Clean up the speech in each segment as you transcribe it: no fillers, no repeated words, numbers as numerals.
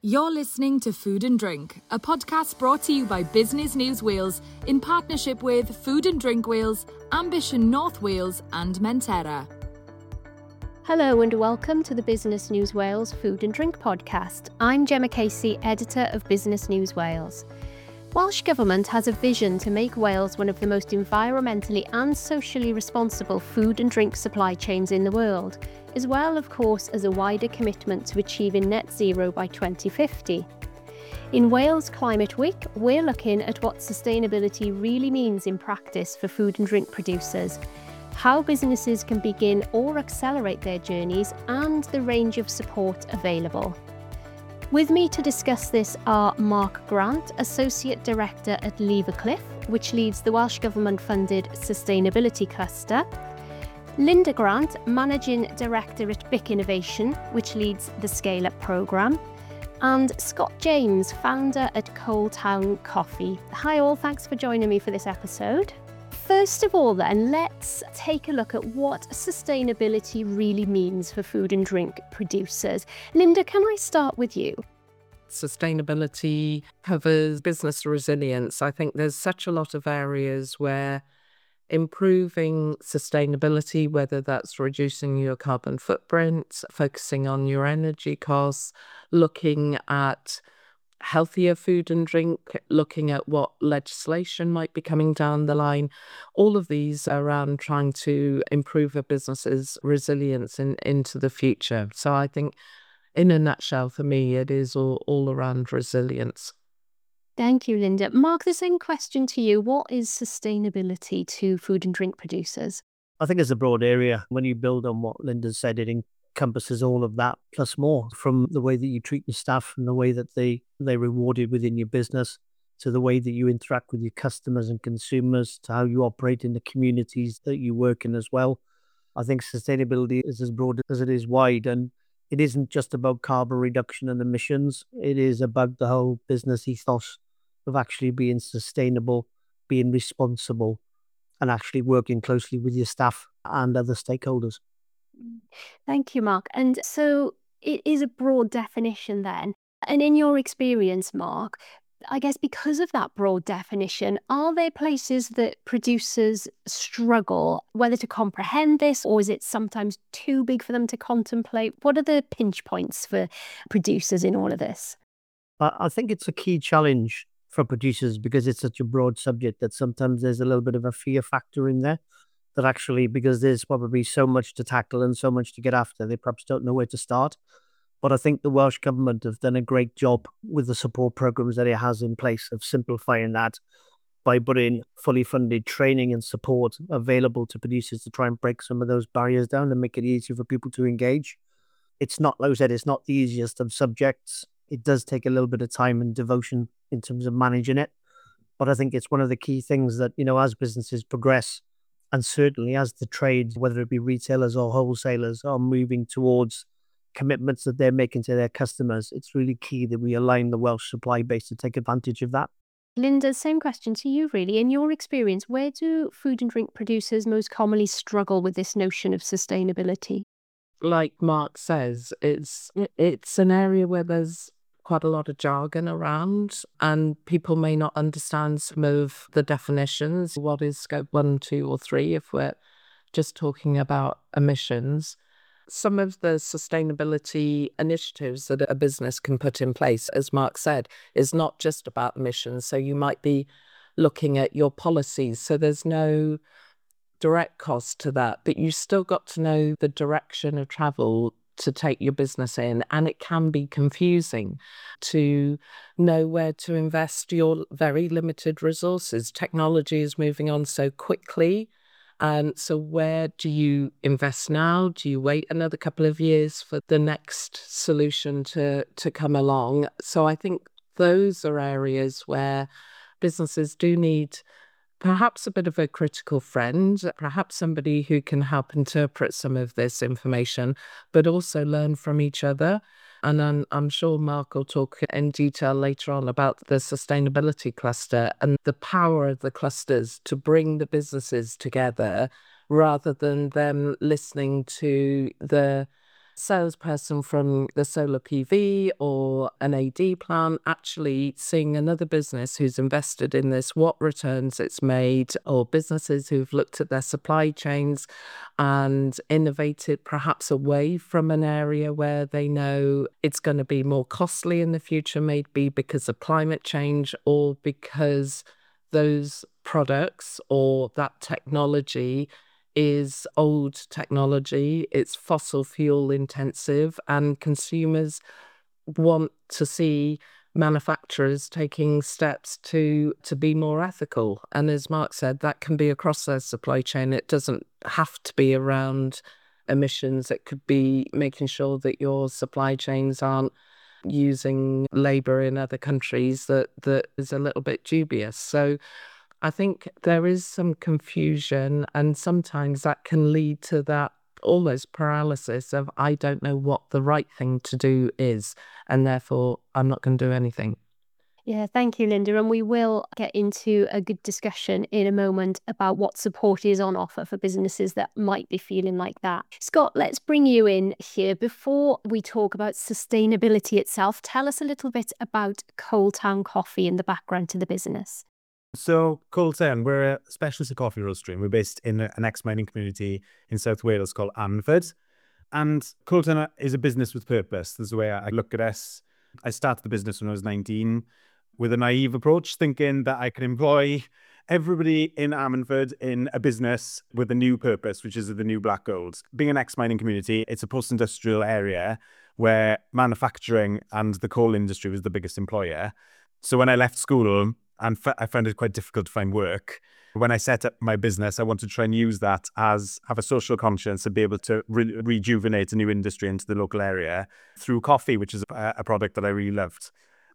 You're listening to Food and Drink, a podcast brought to you by Business News Wales in partnership with Food and Drink Wales, Ambition North Wales and Menterra. Hello and welcome to the Business News Wales Food and Drink podcast. I'm Gemma Casey, editor of Business News Wales. Welsh Government has a vision to make Wales one of the most environmentally and socially responsible food and drink supply chains in the world, as well, of course, as a wider commitment to achieving net zero by 2050. In Wales Climate Week, we're looking at what sustainability really means in practice for food and drink producers, how businesses can begin or accelerate their journeys, and the range of support available. With me to discuss this are Mark Grant, Associate Director at Levercliff, which leads the Welsh Government-funded Sustainability Cluster, Linda Grant, Managing Director at BIC Innovation, which leads the Scale Up programme, and Scott James, Founder at Coal Town Coffee. Hi all, thanks for joining me for this episode. First of all then, let's take a look at what sustainability really means for food and drink producers. Linda, can I start with you? Sustainability covers business resilience. I think there's such a lot of areas where improving sustainability, whether that's reducing your carbon footprint, focusing on your energy costs, looking at healthier food and drink, looking at what legislation might be coming down the line, all of these are around trying to improve a business's resilience into the future. So I think in a nutshell, for me, it is all around resilience. Thank you, Linda. Mark, the same question to you. What is sustainability to food and drink producers? I think it's a broad area. When you build on what Linda said, it encompasses all of that plus more, from the way that you treat your staff and the way that they're rewarded within your business, to the way that you interact with your customers and consumers, to how you operate in the communities that you work in as well. I think sustainability is as broad as it is wide, and it isn't just about carbon reduction and emissions. It is about the whole business ethos of actually being sustainable, being responsible, and actually working closely with your staff and other stakeholders. Thank you, Mark. And so it is a broad definition then. And in your experience, Mark, I guess because of that broad definition, are there places that producers struggle, whether to comprehend this, or is it sometimes too big for them to contemplate? What are the pinch points for producers in all of this? I think it's a key challenge for producers because it's such a broad subject that sometimes there's a little bit of a fear factor in there, that actually, because there's probably so much to tackle and so much to get after, they perhaps don't know where to start. But I think the Welsh Government have done a great job with the support programs that it has in place of simplifying that by putting fully funded training and support available to producers to try and break some of those barriers down and make it easier for people to engage. It's not, like I said, it's not the easiest of subjects. It does take a little bit of time and devotion in terms of managing it. But I think it's one of the key things that, as businesses progress, and certainly as the trade, whether it be retailers or wholesalers, are moving towards commitments that they're making to their customers, it's really key that we align the Welsh supply base to take advantage of that. Linda, same question to you really. In your experience, where do food and drink producers most commonly struggle with this notion of sustainability? Like Mark says, it's an area where there's quite a lot of jargon around and people may not understand some of the definitions. What is scope 1, 2 or 3 if we're just talking about emissions? Some of the sustainability initiatives that a business can put in place, as Mark said, is not just about emissions. So you might be looking at your policies. So there's no direct cost to that, but you still got to know the direction of travel to take your business in, and it can be confusing to know where to invest your very limited resources. Technology is moving on so quickly, and so where do you invest now? Do you wait another couple of years for the next solution to come along? So I think those are areas where businesses do need perhaps a bit of a critical friend, perhaps somebody who can help interpret some of this information, but also learn from each other. And I'm sure Mark will talk in detail later on about the sustainability cluster and the power of the clusters to bring the businesses together rather than them listening to the salesperson from the solar PV or an AD plant actually seeing another business who's invested in this, what returns it's made, or businesses who've looked at their supply chains and innovated perhaps away from an area where they know it's going to be more costly in the future, maybe because of climate change or because those products or that technology is old technology, it's fossil fuel intensive, and consumers want to see manufacturers taking steps to be more ethical. And as Mark said, that can be across their supply chain. It doesn't have to be around emissions. It could be making sure that your supply chains aren't using labour in other countries that is a little bit dubious. So I think there is some confusion, and sometimes that can lead to that almost paralysis of I don't know what the right thing to do is, and therefore I'm not going to do anything. Yeah, thank you, Linda. And we will get into a good discussion in a moment about what support is on offer for businesses that might be feeling like that. Scott, let's bring you in here. Before we talk about sustainability itself, tell us a little bit about Coaltown Coffee and the background to the business. So Coaltown, we're a specialty coffee roastery. We're based in an ex-mining community in South Wales called Ammanford. And Coaltown is a business with purpose. That's the way I look at us. I started the business when I was 19 with a naive approach, thinking that I could employ everybody in Ammanford in a business with a new purpose, which is the new black gold. Being an ex-mining community, it's a post-industrial area where manufacturing and the coal industry was the biggest employer. So when I left school, and I found it quite difficult to find work. When I set up my business, I wanted to try and use that as have a social conscience and be able to rejuvenate a new industry into the local area through coffee, which is a product that I really loved.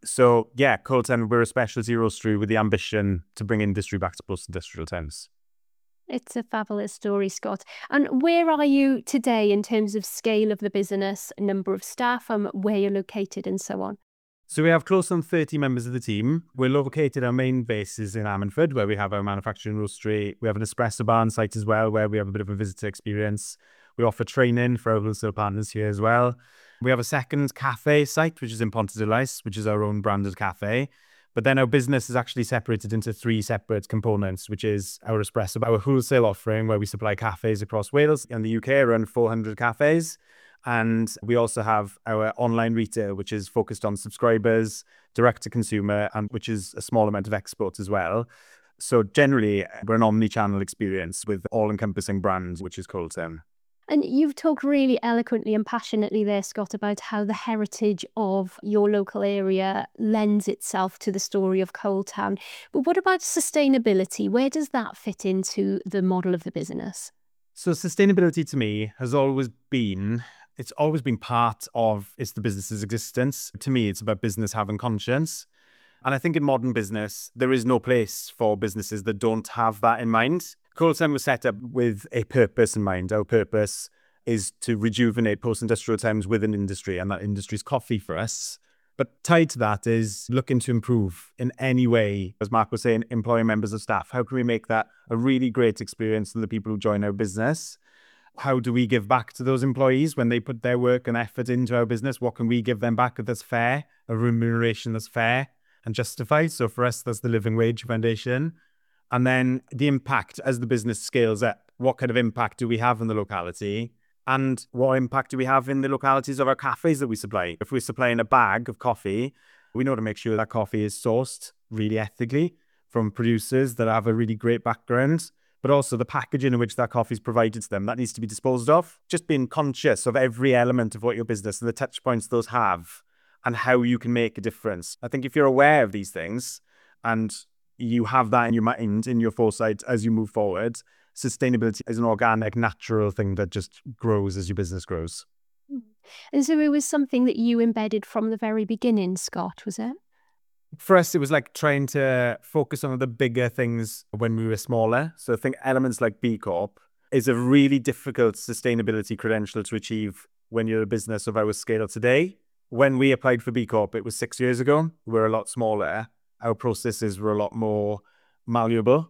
So yeah, Coaltown, we're a specialty roastery with the ambition to bring industry back to post-industrial towns. It's a fabulous story, Scott. And where are you today in terms of scale of the business, number of staff, and where you're located and so on? So we have close on 30 members of the team. We're located, our main base is in Ammanford, where we have our manufacturing roastery. We have an espresso bar on site as well, where we have a bit of a visitor experience. We offer training for our wholesale partners here as well. We have a second cafe site, which is in Ponta de Lais, which is our own branded cafe. But then our business is actually separated into 3 separate components, which is our espresso bar, our wholesale offering, where we supply cafes across Wales and the UK, around 400 cafes. And we also have our online retail, which is focused on subscribers, direct to consumer, and which is a small amount of export as well. So generally, we're an omni-channel experience with all-encompassing brands, which is Coaltown. And you've talked really eloquently and passionately there, Scott, about how the heritage of your local area lends itself to the story of Coaltown. But what about sustainability? Where does that fit into the model of the business? So sustainability to me has always been part of the business's existence. To me, it's about business having conscience. And I think in modern business, there is no place for businesses that don't have that in mind. Coaltown was set up with a purpose in mind. Our purpose is to rejuvenate post-industrial towns with an industry, and that industry is coffee for us. But tied to that is looking to improve in any way, as Mark was saying, employing members of staff. How can we make that a really great experience for the people who join our business? How do we give back to those employees when they put their work and effort into our business? What can we give them back that's fair, a remuneration that's fair and justified? So for us, that's the Living Wage Foundation. And then the impact as the business scales up. What kind of impact do we have in the locality? And what impact do we have in the localities of our cafes that we supply? If we're supplying a bag of coffee, we know to make sure that coffee is sourced really ethically from producers that have a really great background, but also the packaging in which that coffee is provided to them, that needs to be disposed of. Just being conscious of every element of what your business and the touch points those have and how you can make a difference. I think if you're aware of these things and you have that in your mind, in your foresight as you move forward, sustainability is an organic, natural thing that just grows as your business grows. And so it was something that you embedded from the very beginning, Scott, was it? For us, it was like trying to focus on the bigger things when we were smaller. So I think elements like B Corp is a really difficult sustainability credential to achieve when you're a business of our scale today. When we applied for B Corp, it was 6 years ago. We're a lot smaller. Our processes were a lot more malleable.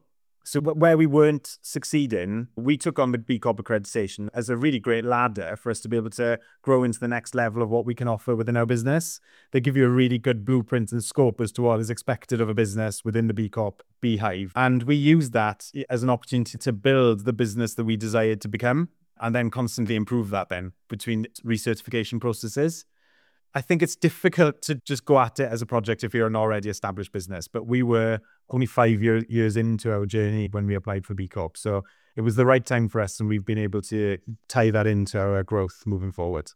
So where we weren't succeeding, we took on the B Corp accreditation as a really great ladder for us to be able to grow into the next level of what we can offer within our business. They give you a really good blueprint and scope as to what is expected of a business within the B Corp beehive. And we used that as an opportunity to build the business that we desired to become and then constantly improve that then between recertification processes. I think it's difficult to just go at it as a project if you're an already established business, but we were only 5 years into our journey when we applied for B Corp. So it was the right time for us, and we've been able to tie that into our growth moving forward.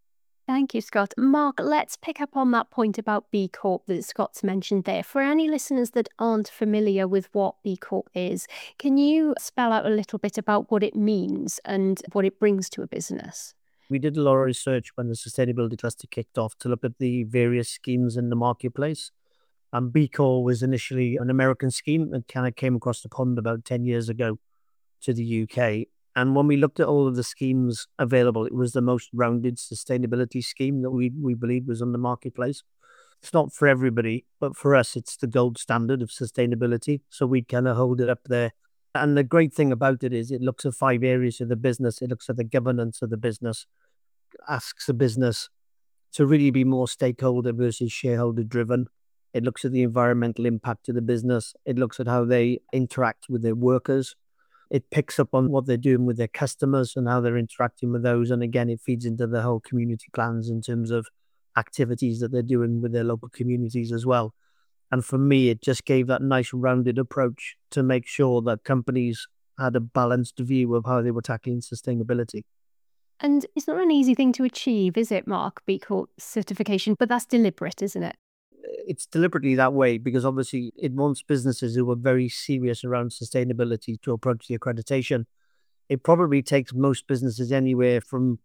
Thank you, Scott. Mark, let's pick up on that point about B Corp that Scott's mentioned there. For any listeners that aren't familiar with what B Corp is, can you spell out a little bit about what it means and what it brings to a business? We did a lot of research when the sustainability cluster kicked off to look at the various schemes in the marketplace. And B Corp was initially an American scheme that kind of came across the pond about 10 years ago to the UK. And when we looked at all of the schemes available, it was the most rounded sustainability scheme that we believe was on the marketplace. It's not for everybody, but for us, it's the gold standard of sustainability. So we kind of hold it up there. And the great thing about it is it looks at 5 areas of the business. It looks at the governance of the business, asks the business to really be more stakeholder versus shareholder driven. It looks at the environmental impact of the business. It looks at how they interact with their workers. It picks up on what they're doing with their customers and how they're interacting with those. And again, it feeds into the whole community plans in terms of activities that they're doing with their local communities as well. And for me, it just gave that nice rounded approach to make sure that companies had a balanced view of how they were tackling sustainability. And it's not an easy thing to achieve, is it, Mark, B Corp certification? But that's deliberate, isn't it? It's deliberately that way because obviously it wants businesses who are very serious around sustainability to approach the accreditation. It probably takes most businesses anywhere from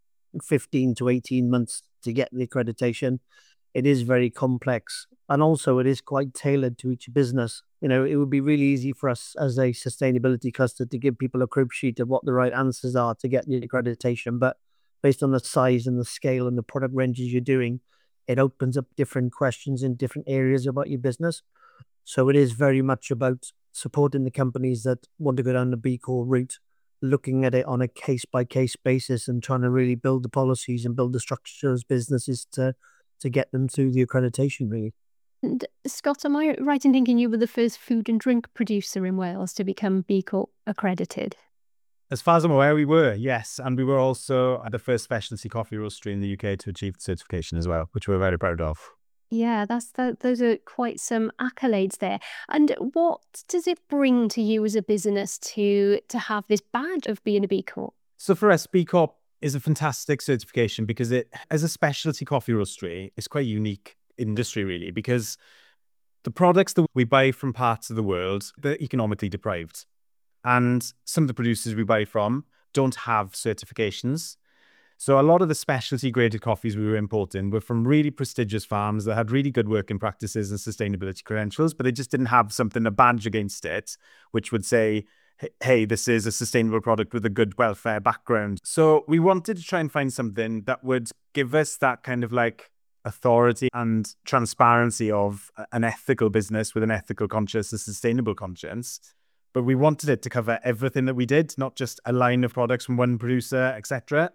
15 to 18 months to get the accreditation. It is very complex. And also it is quite tailored to each business. You know, it would be really easy for us as a sustainability cluster to give people a crib sheet of what the right answers are to get the accreditation. But based on the size and the scale and the product ranges you're doing, it opens up different questions in different areas about your business. So it is very much about supporting the companies that want to go down the B Corp route, looking at it on a case-by-case basis and trying to really build the policies and build the structures businesses to get them through the accreditation, really. And Scott, am I right in thinking you were the first food and drink producer in Wales to become B Corp accredited? As far as I'm aware, we were, yes. And we were also the first specialty coffee roastery in the UK to achieve the certification as well, which we're very proud of. Yeah, those are quite some accolades there. And what does it bring to you as a business to have this badge of being a B Corp? So for us, B Corp is a fantastic certification because it, as a specialty coffee roastery, is quite a unique industry, really, because the products that we buy from parts of the world, they're economically deprived. And some of the producers we buy from don't have certifications. So a lot of the specialty graded coffees we were importing were from really prestigious farms that had really good working practices and sustainability credentials, but they just didn't have something, a badge against it, which would say, hey, this is a sustainable product with a good welfare background. So we wanted to try and find something that would give us that kind of like authority and transparency of an ethical business with an ethical conscience, a sustainable conscience. But we wanted it to cover everything that we did, not just a line of products from one producer, etc.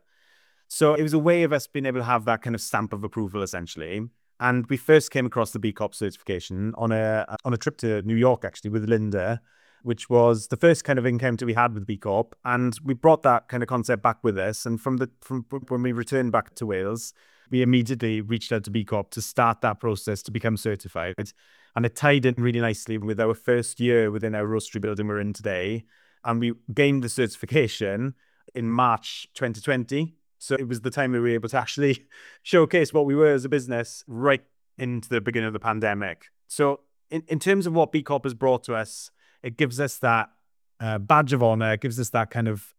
So it was a way of us being able to have that kind of stamp of approval, essentially. And we first came across the B Corp certification on a trip to New York, actually, with Linda, which was the first kind of encounter we had with B Corp. And we brought that kind of concept back with us. And from when we returned back to Wales, we immediately reached out to B Corp to start that process to become certified. And it tied in really nicely with our first year within our roastery building we're in today. And we gained the certification in March 2020. So it was the time we were able to actually showcase what we were as a business right into the beginning of the pandemic. So in terms of what B Corp has brought to us, it gives us that badge of honor, it gives us that kind of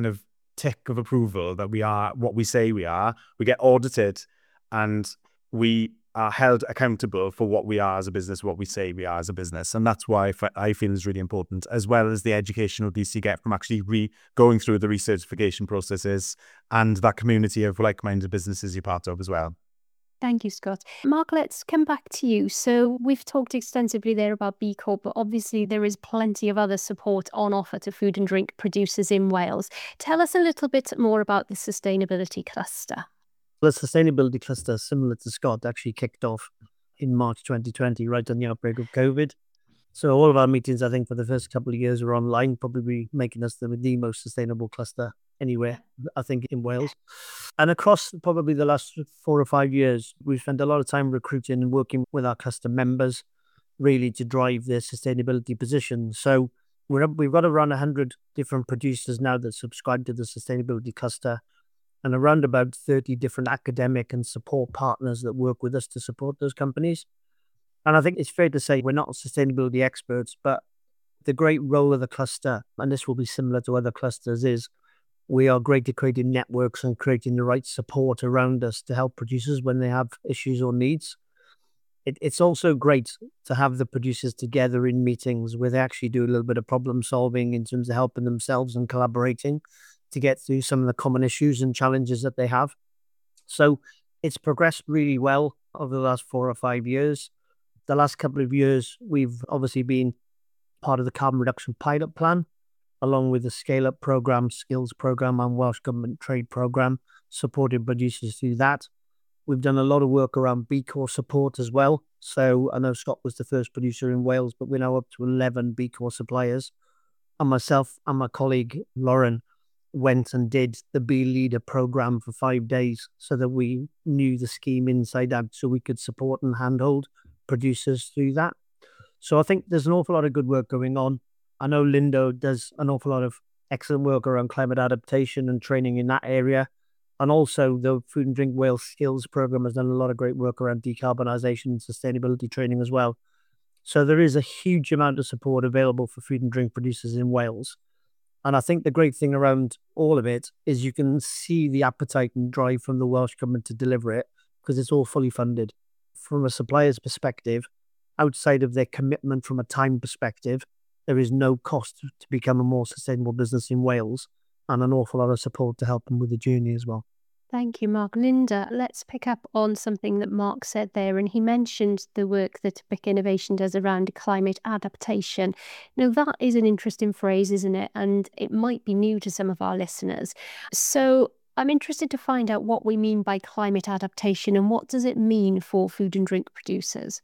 tick of approval that we are what we say we are. We get audited and we are held accountable for what we are as a business, what we say we are as a business. And that's why I feel is really important, as well as the educational piece you get from actually going through the recertification processes and that community of like-minded businesses you're part of as well. Thank you, Scott. Mark, let's come back to you. So we've talked extensively there about B Corp, but obviously there is plenty of other support on offer to food and drink producers in Wales. Tell us a little bit more about the sustainability cluster. The sustainability cluster, similar to Scott, actually kicked off in March 2020, right on the outbreak of COVID. So all of our meetings, I think, for the first couple of years were online, probably making us the most sustainable cluster anywhere, I think, in Wales. And across probably the last 4 or 5 years, we've spent a lot of time recruiting and working with our cluster members, really to drive their sustainability position. So we've got around 100 different producers now that subscribe to the sustainability cluster, and around about 30 different academic and support partners that work with us to support those companies. And I think it's fair to say we're not sustainability experts, but the great role of the cluster, and this will be similar to other clusters, is we are great at creating networks and creating the right support around us to help producers when they have issues or needs. It's also great to have the producers together in meetings where they actually do a little bit of problem solving in terms of helping themselves and collaborating to get through some of the common issues and challenges that they have. So it's progressed really well over the last 4 or 5 years. The last couple of years, we've obviously been part of the carbon reduction pilot plan, along with the scale-up program, skills program, and Welsh Government trade program, supporting producers through that. We've done a lot of work around B Corp support as well. So I know Scott was the first producer in Wales, but we're now up to 11 B Corp suppliers. And myself and my colleague, Lauren, went and did the Be Leader program for 5 days so that we knew the scheme inside out, so we could support and handhold producers through that. So I think there's an awful lot of good work going on. I know Lindo does an awful lot of excellent work around climate adaptation and training in that area. And also the Food and Drink Wales Skills program has done a lot of great work around decarbonisation and sustainability training as well. So there is a huge amount of support available for food and drink producers in Wales. And I think the great thing around all of it is you can see the appetite and drive from the Welsh Government to deliver it, because it's all fully funded. From a supplier's perspective, outside of their commitment from a time perspective, there is no cost to become a more sustainable business in Wales, and an awful lot of support to help them with the journey as well. Thank you, Mark. Linda, let's pick up on something that Mark said there, and he mentioned the work that Topic Innovation does around climate adaptation. Now, that is an interesting phrase, isn't it? And it might be new to some of our listeners. So I'm interested to find out what we mean by climate adaptation and what does it mean for food and drink producers?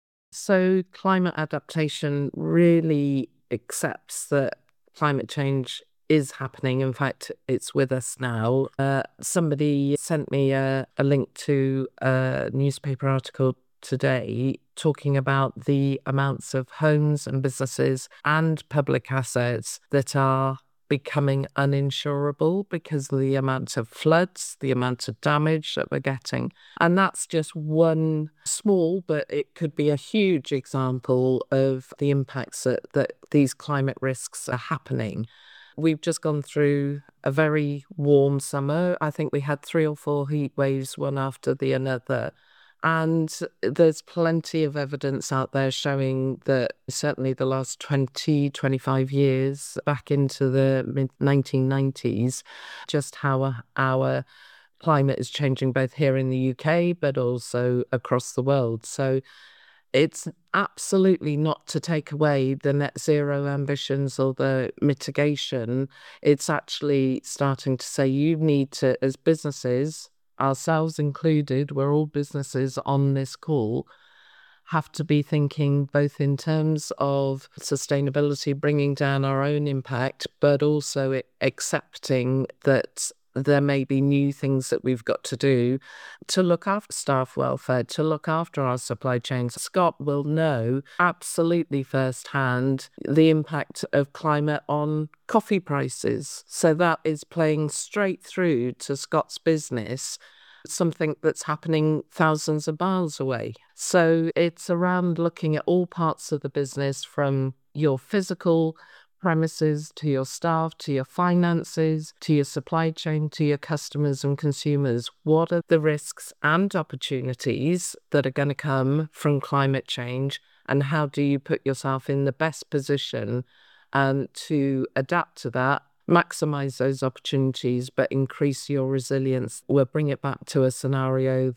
So climate adaptation really accepts that climate change is happening. In fact, it's with us now. Somebody sent me a link to a newspaper article today talking about the amounts of homes and businesses and public assets that are becoming uninsurable because of the amount of floods, the amount of damage that we're getting. And that's just one small, but it could be a huge example of the impacts that these climate risks are happening. We've just gone through a very warm summer. I think we had 3 or 4 heat waves, one after the another. And there's plenty of evidence out there showing that certainly the last 20, 25 years, back into the mid-1990s, just how our climate is changing both here in the UK, but also across the world. So it's absolutely not to take away the net zero ambitions or the mitigation. It's actually starting to say you need to, as businesses, ourselves included, we're all businesses on this call, have to be thinking both in terms of sustainability, bringing down our own impact, but also accepting that there may be new things that we've got to do to look after staff welfare, to look after our supply chains. Scott will know absolutely firsthand the impact of climate on coffee prices. So that is playing straight through to Scott's business, something that's happening thousands of miles away. So it's around looking at all parts of the business, from your physical premises to your staff, to your finances, to your supply chain, to your customers and consumers. What are the risks and opportunities that are going to come from climate change, and how do you put yourself in the best position to adapt to that, maximize those opportunities, but increase your resilience? We'll bring it back to a scenario that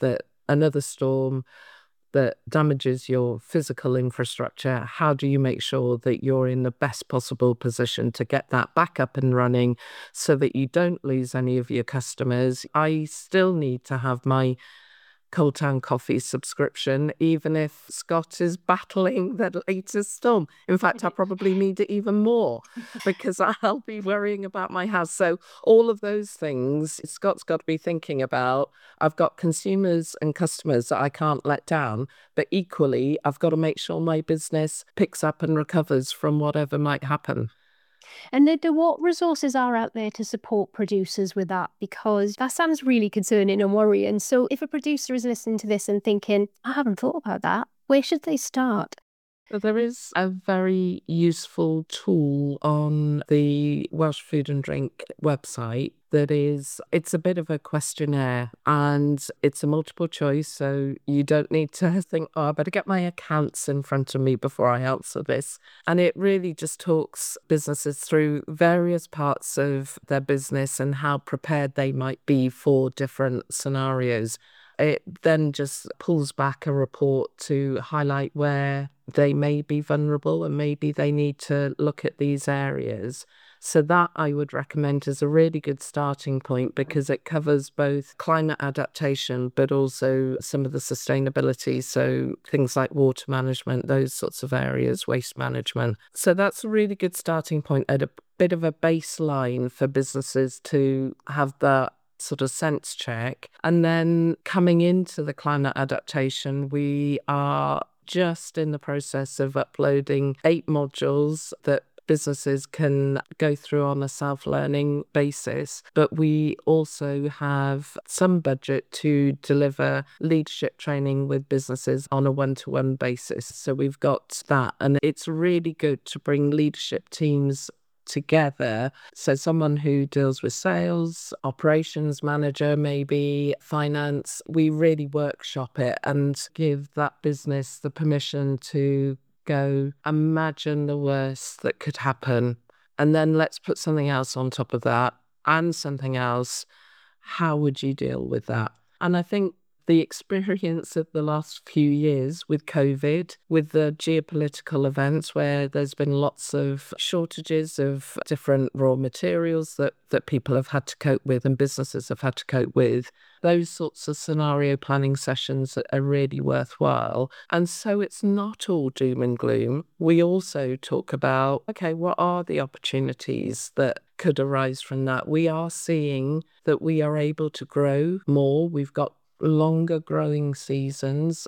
another storm that damages your physical infrastructure, how do you make sure that you're in the best possible position to get that back up and running so that you don't lose any of your customers? I still need to have my Cold Town Coffee subscription, even if Scott is battling the latest storm. In fact, I probably need it even more because I'll be worrying about my house. So all of those things Scott's got to be thinking about. I've got consumers and customers that I can't let down, but equally, I've got to make sure my business picks up and recovers from whatever might happen. And Linda, what resources are out there to support producers with that? Because that sounds really concerning and worrying. So if a producer is listening to this and thinking, I haven't thought about that, where should they start? So there is a very useful tool on the Welsh Food and Drink website it's a bit of a questionnaire and it's a multiple choice. So you don't need to think, oh, I better get my accounts in front of me before I answer this. And it really just talks businesses through various parts of their business and how prepared they might be for different scenarios. It then just pulls back a report to highlight where they may be vulnerable and maybe they need to look at these areas. So that I would recommend as a really good starting point because it covers both climate adaptation but also some of the sustainability. So things like water management, those sorts of areas, waste management. So that's a really good starting point at a bit of a baseline for businesses to have that sort of sense check. And then coming into the climate adaptation, we are just in the process of uploading 8 modules that businesses can go through on a self-learning basis, but we also have some budget to deliver leadership training with businesses on a one-to-one basis. So we've got that, and it's really good to bring leadership teams together. So someone who deals with sales, operations manager, maybe finance, we really workshop it and give that business the permission to go, imagine the worst that could happen. And then let's put something else on top of that and something else. How would you deal with that? And I think the experience of the last few years with COVID, with the geopolitical events where there's been lots of shortages of different raw materials that people have had to cope with and businesses have had to cope with, those sorts of scenario planning sessions are really worthwhile. And so it's not all doom and gloom. We also talk about, okay, what are the opportunities that could arise from that? We are seeing that we are able to grow more. We've got longer growing seasons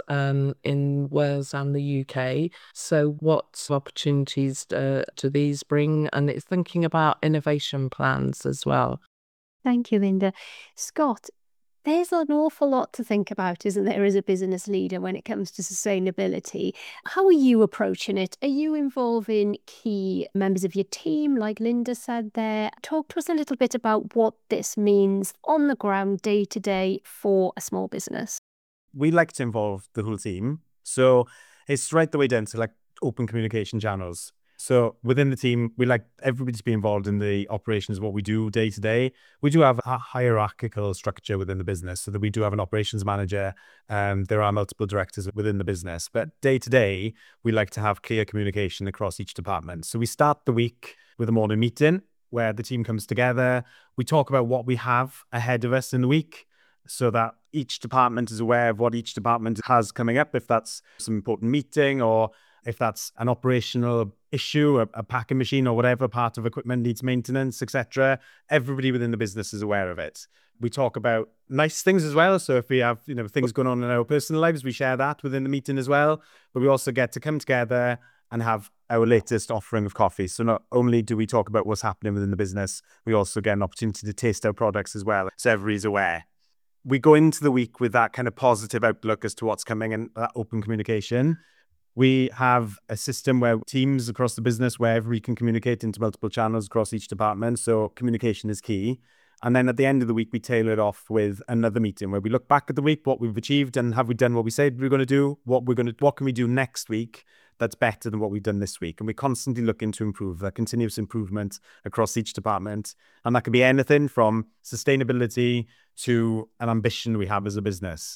in Wales and the UK. So what opportunities do these bring? And it's thinking about innovation plans as well. Thank you, Linda. Scott, there's an awful lot to think about, isn't there, as a business leader when it comes to sustainability? How are you approaching it? Are you involving key members of your team, like Linda said there? Talk to us a little bit about what this means on the ground, day to day, for a small business. We like to involve the whole team. So it's right the way down to like open communication channels. So within the team, we like everybody to be involved in the operations of what we do day to day. We do have a hierarchical structure within the business so that we do have an operations manager. There are multiple directors within the business. But day to day, we like to have clear communication across each department. So we start the week with a morning meeting where the team comes together. We talk about what we have ahead of us in the week so that each department is aware of what each department has coming up, if that's some important meeting or if that's an operational issue, a packing machine or whatever part of equipment needs maintenance, etc. Everybody within the business is aware of it. We talk about nice things as well. So if we have, things going on in our personal lives, we share that within the meeting as well. But we also get to come together and have our latest offering of coffee. So not only do we talk about what's happening within the business, we also get an opportunity to taste our products as well. So everybody's aware. We go into the week with that kind of positive outlook as to what's coming and that open communication. We have a system where teams across the business, wherever we can communicate into multiple channels across each department. So communication is key. And then at the end of the week, we tailor it off with another meeting where we look back at the week, what we've achieved, and have we done what we said we're going to do? What can we do next week that's better than what we've done this week? And we constantly looking to improve that continuous improvement across each department. And that could be anything from sustainability to an ambition we have as a business.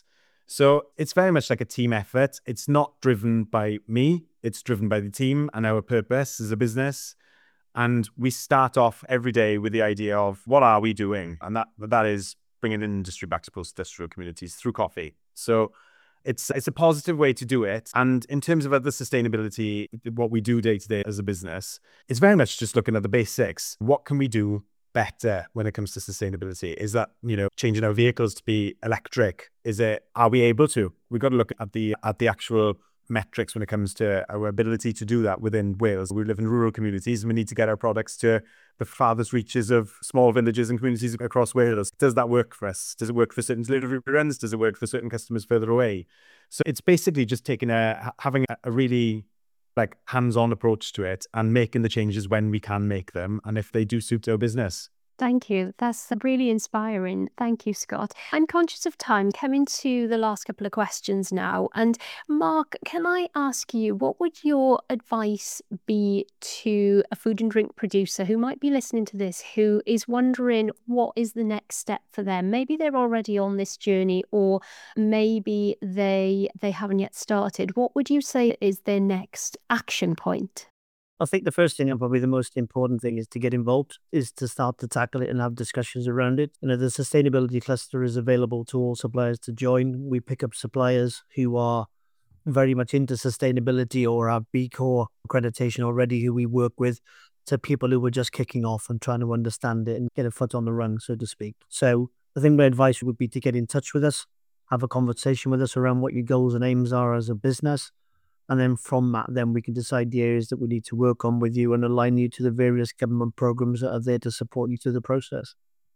So it's very much like a team effort. It's not driven by me. It's driven by the team and our purpose as a business. And we start off every day with the idea of what are we doing? And that is bringing industry back to post-industrial communities through coffee. So it's a positive way to do it. And in terms of other sustainability, what we do day to day as a business, it's very much just looking at the basics. What can we do better when it comes to sustainability? Is that, changing our vehicles to be electric? Are we able to? We've got to look at the actual metrics when it comes to our ability to do that within Wales. We live in rural communities and we need to get our products to the farthest reaches of small villages and communities across Wales. Does that work for us? Does it work for certain delivery runs? Does it work for certain customers further away? So it's basically just having a really hands-on approach to it and making the changes when we can make them and if they do suit our business. Thank you. That's really inspiring. Thank you, Scott. I'm conscious of time, coming to the last couple of questions now. And Mark, can I ask you, what would your advice be to a food and drink producer who might be listening to this, who is wondering what is the next step for them? Maybe they're already on this journey, or maybe they haven't yet started. What would you say is their next action point? I think the first thing and probably the most important thing is to get involved, is to start to tackle it and have discussions around it. The sustainability cluster is available to all suppliers to join. We pick up suppliers who are very much into sustainability or have B Corp accreditation already, who we work with, to people who are just kicking off and trying to understand it and get a foot on the rung, so to speak. So I think my advice would be to get in touch with us, have a conversation with us around what your goals and aims are as a business. And then from that, then we can decide the areas that we need to work on with you and align you to the various government programs that are there to support you through the process.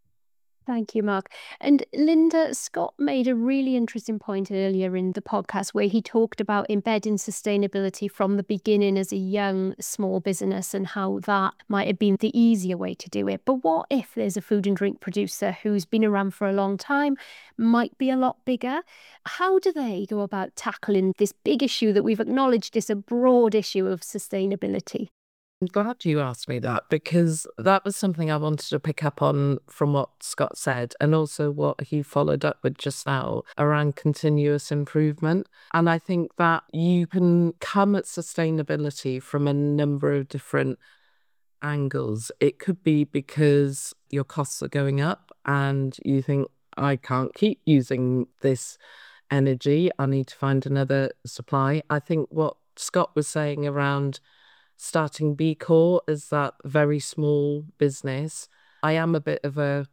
Thank you, Mark. And Linda, Scott made a really interesting point earlier in the podcast where he talked about embedding sustainability from the beginning as a young, small business and how that might have been the easier way to do it. But what if there's a food and drink producer who's been around for a long time, might be a lot bigger? How do they go about tackling this big issue that we've acknowledged is a broad issue of sustainability? I'm glad you asked me that, because that was something I wanted to pick up on from what Scott said, and also what he followed up with just now around continuous improvement. And I think that you can come at sustainability from a number of different angles. It could be because your costs are going up and you think, I can't keep using this energy, I need to find another supply. I think what Scott was saying around starting B Corp as that very small business. I am a bit of a,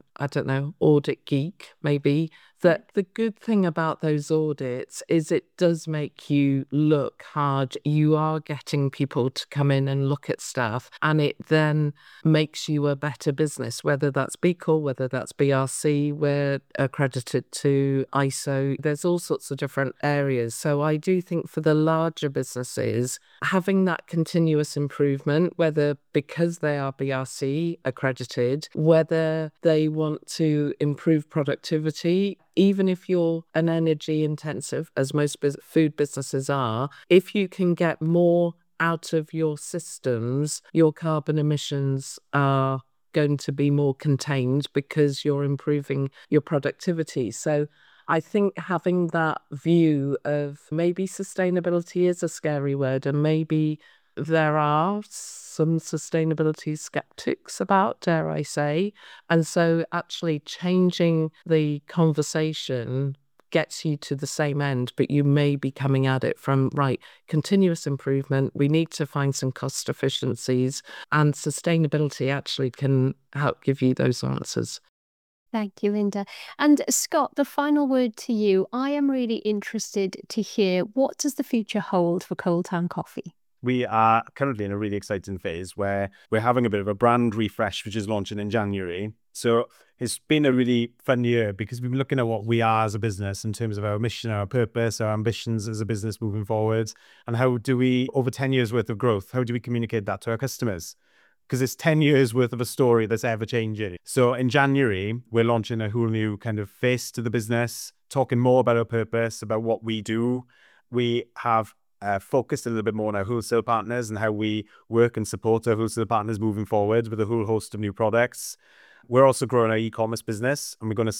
audit geek, maybe. That the good thing about those audits is it does make you look hard. You are getting people to come in and look at stuff, and it then makes you a better business, whether that's B Corp, whether that's BRC, we're accredited to ISO. There's all sorts of different areas. So I do think for the larger businesses, having that continuous improvement, whether because they are BRC accredited, whether they want to improve productivity, even if you're an energy intensive, as most food businesses are, if you can get more out of your systems, your carbon emissions are going to be more contained because you're improving your productivity. So I think having that view of maybe sustainability is a scary word, and maybe there are some sustainability skeptics about, dare I say. And so actually changing the conversation gets you to the same end, but you may be coming at it from, continuous improvement. We need to find some cost efficiencies, and sustainability actually can help give you those answers. Thank you, Linda. And Scott, the final word to you. I am really interested to hear, what does the future hold for Coal Town Coffee? We are currently in a really exciting phase where we're having a bit of a brand refresh, which is launching in January. So it's been a really fun year because we've been looking at what we are as a business in terms of our mission, our purpose, our ambitions as a business moving forward. And how do we, over 10 years worth of growth, how do we communicate that to our customers? Because it's 10 years worth of a story that's ever changing. So in January, we're launching a whole new kind of face to the business, talking more about our purpose, about what we do. We have focused a little bit more on our wholesale partners and how we work and support our wholesale partners moving forward with a whole host of new products. We're also growing our e-commerce business, and we're going to start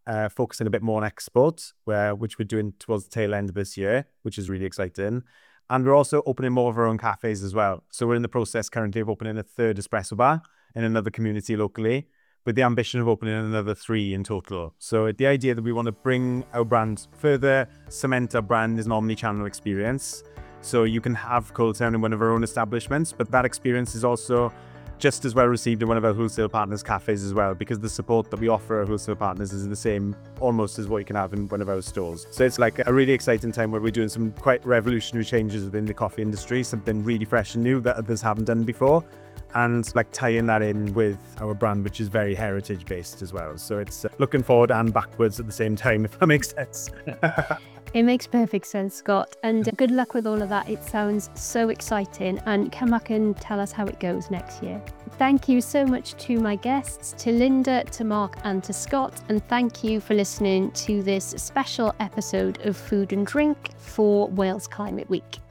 focusing a bit more on export, which we're doing towards the tail end of this year, which is really exciting. And we're also opening more of our own cafes as well. So we're in the process currently of opening a third espresso bar in another community locally, with the ambition of opening another 3 in total. So the idea that we want to bring our brand further, cement our brand as an omni-channel experience. So you can have Cold Town in one of our own establishments, but that experience is also just as well received in one of our wholesale partners' cafes as well, because the support that we offer our wholesale partners is the same almost as what you can have in one of our stores. So it's like a really exciting time where we're doing some quite revolutionary changes within the coffee industry, something really fresh and new that others haven't done before, and like tying that in with our brand, which is very heritage based as well. So it's looking forward and backwards at the same time, if that makes sense. It makes perfect sense, Scott, and good luck with all of that. It sounds so exciting, and come back and tell us how it goes next year. Thank you so much to my guests, to Linda, to Mark and to Scott, and thank you for listening to this special episode of Food and Drink for Wales Climate Week.